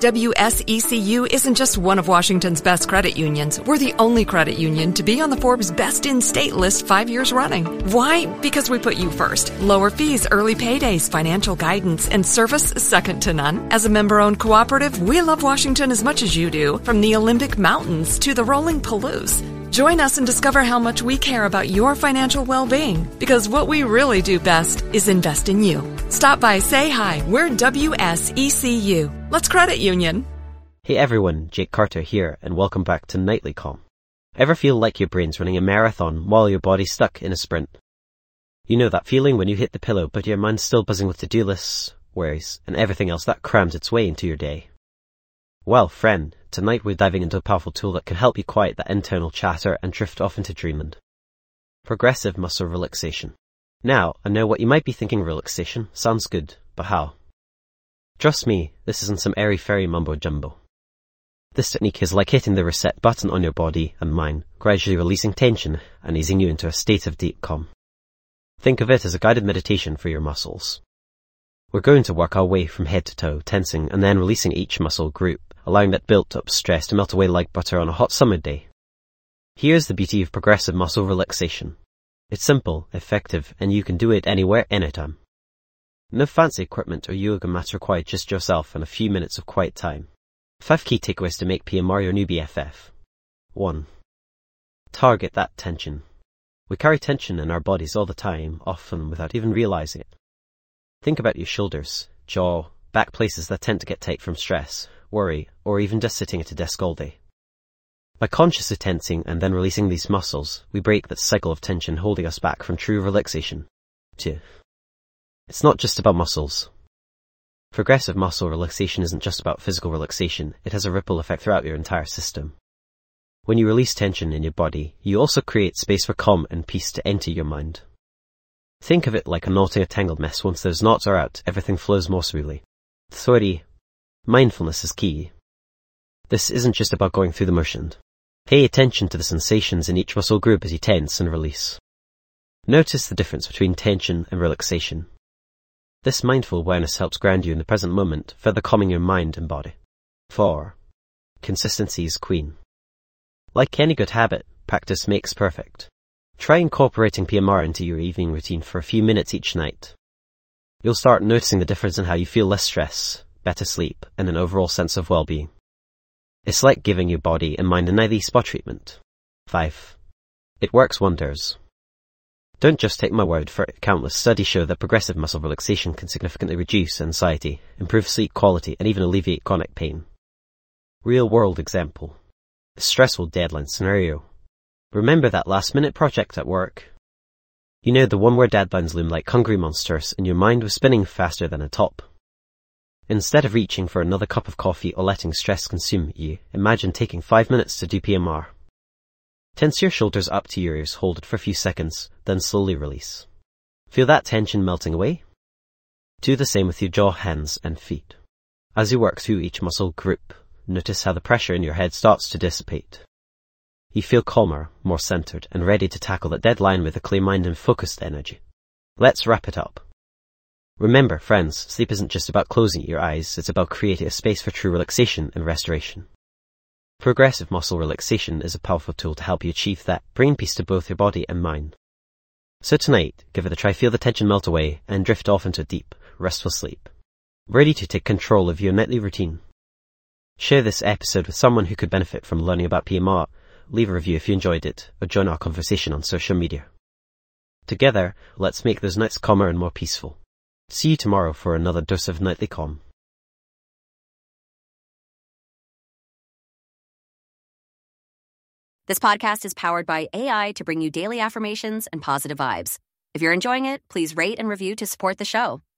WSECU isn't just one of Washington's best credit unions. We're the only credit union to be on the Forbes Best in State list 5 years running. Why? Because we put you first. Lower fees, early paydays, financial guidance, and service second to none. As a member-owned cooperative, we love Washington as much as you do, from the Olympic Mountains to the rolling Palouse. Join us and discover how much we care about your financial well-being, because what we really do best is invest in you. Stop by, say hi. We're WSECU. Let's credit union. Hey everyone, Jake Carter here, and welcome back to Nightly Calm. Ever feel like your brain's running a marathon while your body's stuck in a sprint? You know that feeling when you hit the pillow but your mind's still buzzing with to-do lists, worries, and everything else that crams its way into your day? Well, friend, tonight we're diving into a powerful tool that can help you quiet that internal chatter and drift off into dreamland. Progressive muscle relaxation. Now, I know what you might be thinking. Relaxation sounds good, but how? Trust me, this isn't some airy-fairy mumbo-jumbo. This technique is like hitting the reset button on your body and mind, gradually releasing tension and easing you into a state of deep calm. Think of it as a guided meditation for your muscles. We're going to work our way from head to toe, tensing and then releasing each muscle group, allowing that built-up stress to melt away like butter on a hot summer day. Here's the beauty of progressive muscle relaxation. It's simple, effective, and you can do it anywhere, anytime. No fancy equipment or yoga mats required, just yourself and a few minutes of quiet time. 5 key takeaways to make PMR your new BFF. 1. Target that tension. We carry tension in our bodies all the time, often without even realizing it. Think about your shoulders, jaw, back, places that tend to get tight from stress, worry, or even just sitting at a desk all day. By consciously tensing and then releasing these muscles, we break that cycle of tension holding us back from true relaxation. 2. It's not just about muscles. Progressive muscle relaxation isn't just about physical relaxation, it has a ripple effect throughout your entire system. When you release tension in your body, you also create space for calm and peace to enter your mind. Think of it like knotting a tangled mess. Once those knots are out, everything flows more smoothly. 3. Mindfulness is key. This isn't just about going through the motions. Pay attention to the sensations in each muscle group as you tense and release. Notice the difference between tension and relaxation. This mindful awareness helps ground you in the present moment, further calming your mind and body. 4. Consistency is queen. Like any good habit, practice makes perfect. Try incorporating PMR into your evening routine for a few minutes each night. You'll start noticing the difference in how you feel: less stress, better sleep, and an overall sense of well-being. It's like giving your body and mind a nightly spa treatment. 5. It works wonders. Don't just take my word for it. Countless studies show that progressive muscle relaxation can significantly reduce anxiety, improve sleep quality, and even alleviate chronic pain. Real-world example. A stressful deadline scenario. Remember that last-minute project at work? You know, the one where deadlines loom like hungry monsters and your mind was spinning faster than a top. Instead of reaching for another cup of coffee or letting stress consume you, imagine taking 5 minutes to do PMR. Tense your shoulders up to your ears, hold it for a few seconds, then slowly release. Feel that tension melting away? Do the same with your jaw, hands, and feet. As you work through each muscle group, notice how the pressure in your head starts to dissipate. You feel calmer, more centered, and ready to tackle that deadline with a clear mind and focused energy. Let's wrap it up. Remember, friends, sleep isn't just about closing your eyes, it's about creating a space for true relaxation and restoration. Progressive muscle relaxation is a powerful tool to help you achieve that, bringing peace to both your body and mind. So tonight, give it a try, feel the tension melt away, and drift off into a deep, restful sleep. Ready to take control of your nightly routine. Share this episode with someone who could benefit from learning about PMR, leave a review if you enjoyed it, or join our conversation on social media. Together, let's make those nights calmer and more peaceful. See you tomorrow for another dose of Nightly Calm. This podcast is powered by AI to bring you daily affirmations and positive vibes. If you're enjoying it, please rate and review to support the show.